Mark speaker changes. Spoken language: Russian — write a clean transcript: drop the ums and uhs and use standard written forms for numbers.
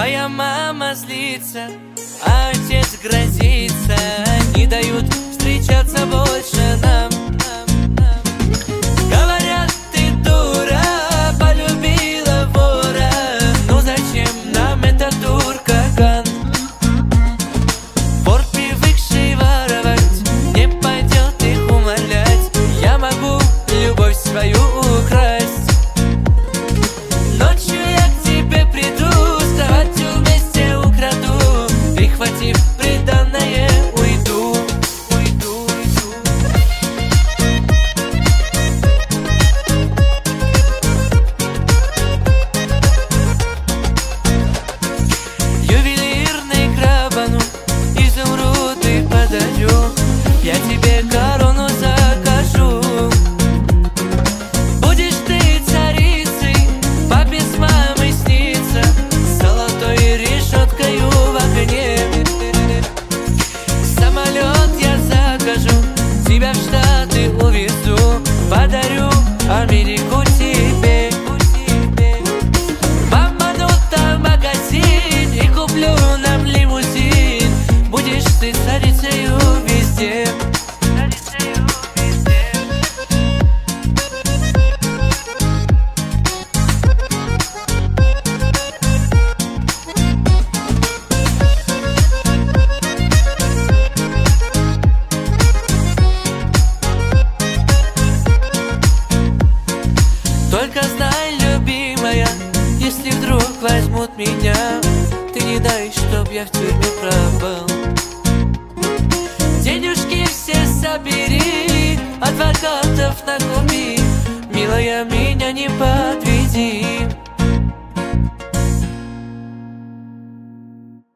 Speaker 1: Моя мама злится, а отец грозится. Не дают встречаться больше нам. Говорят, ты дура, полюбила вора. Ну зачем нам эта турка-кан? Вор, привыкший воровать, не пойдет их умолять. Я могу любовь свою украсть. Ночью я к тебе приду, с кроватью вместе украду. Прихватив приданное, уйду. Ювелирный грабану, изумруды подарю. Я тебе корону закажу. Будешь ты царицей, папе с мамой снится, с золотой решеткою в окне. Самолет я закажу, тебя в Штаты увезу, подарю Америку тебе. В обманутом магазине и куплю нам лимузин. Будешь ты царицею везде. Только знай, любимая, если вдруг возьмут меня, ты не дай, чтоб я в тюрьме пропал. Денежки все собери, адвокатов накупи, милая, меня не подведи.